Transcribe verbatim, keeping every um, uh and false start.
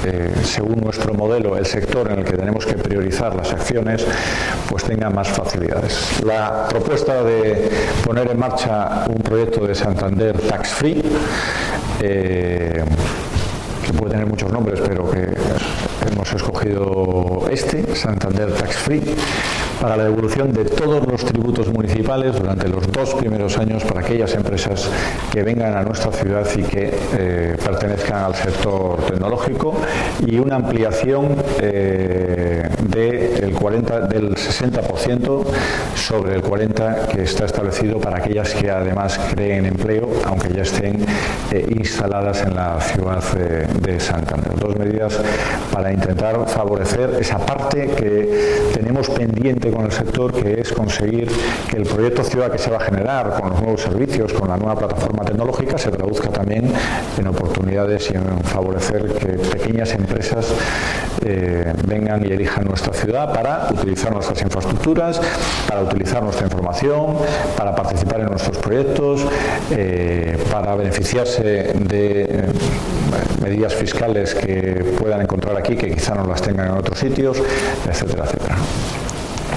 eh, según nuestro modelo, el sector en el que tenemos que priorizar las acciones, pues tenga más facilidades. La propuesta de poner en marcha un proyecto de Santander Tax Free, eh, que puede tener muchos nombres, pero que hemos escogido este, Santander Tax Free, para la devolución de todos los tributos municipales durante los dos primeros años para aquellas empresas que vengan a nuestra ciudad y que eh, pertenezcan al sector tecnológico, y una ampliación eh, de el cuarenta, del sesenta por ciento sobre el cuarenta por ciento que está establecido para aquellas que además creen empleo, aunque ya estén eh, instaladas en la ciudad de, de Santander. Dos medidas para intentar favorecer esa parte que tenemos pendiente con el sector, que es conseguir que el proyecto ciudad que se va a generar con los nuevos servicios, con la nueva plataforma tecnológica, se traduzca también en oportunidades y en favorecer que pequeñas empresas eh, vengan y elijan nuestra ciudad para utilizar nuestras infraestructuras, para utilizar nuestra información, para participar en nuestros proyectos, eh, para beneficiarse de eh, medidas fiscales que puedan encontrar aquí, que quizá no las tengan en otros sitios, etcétera, etcétera.